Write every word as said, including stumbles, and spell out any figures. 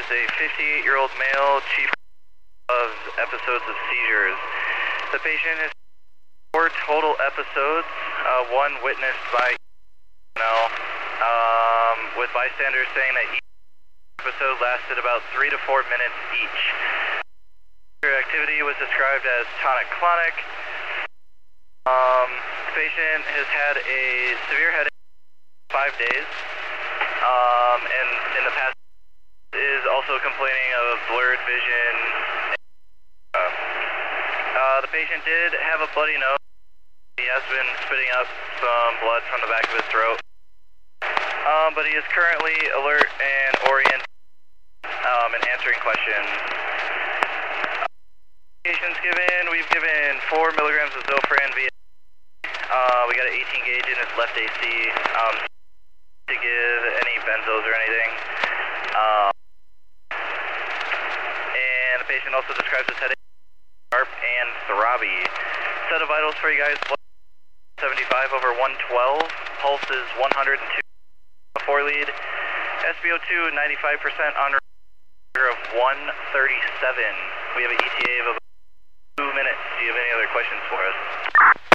a fifty-eight-year-old male, chief of episodes of seizures. The patient has four total episodes, uh, one witnessed by um, with bystanders saying that each episode lasted about three to four minutes each. Activity was described as tonic-clonic. Um, the patient has had a severe headache for five days, um, and in the past is also complaining of blurred vision. Uh, uh, the patient did have a bloody nose. He has been spitting up some blood from the back of his throat, um, but he is currently alert and oriented um, and answering questions. Medications given, we've given four milligrams of Zofran via. Uh, we got an eighteen gauge in his left A C um, to give any benzos or anything. Um, and the patient also describes his headache, sharp and throbby. Set of vitals for you guys: seventy-five over one twelve, pulse is one hundred two, four lead, S p O two ninety-five percent on of one thirty-seven. We have an E T A of about two minutes. Do you have any other questions for us?